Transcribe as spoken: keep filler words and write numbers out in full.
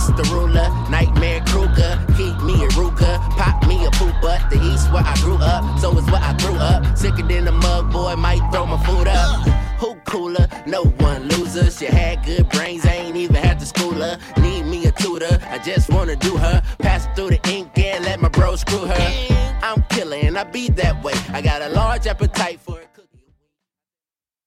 Mister Ruler, Nightmare Kruger, keep me a Ruger, pop me a poop up. The East where I grew up, so it's where I grew up. Sicker than a mug, boy, might throw my food up. Who cooler? No one loser. She had good brains, I ain't even had to school her. Need me a tutor, I just wanna do her. Pass through the ink and let my bro screw her. I'm killer and I be that way. I got a large appetite for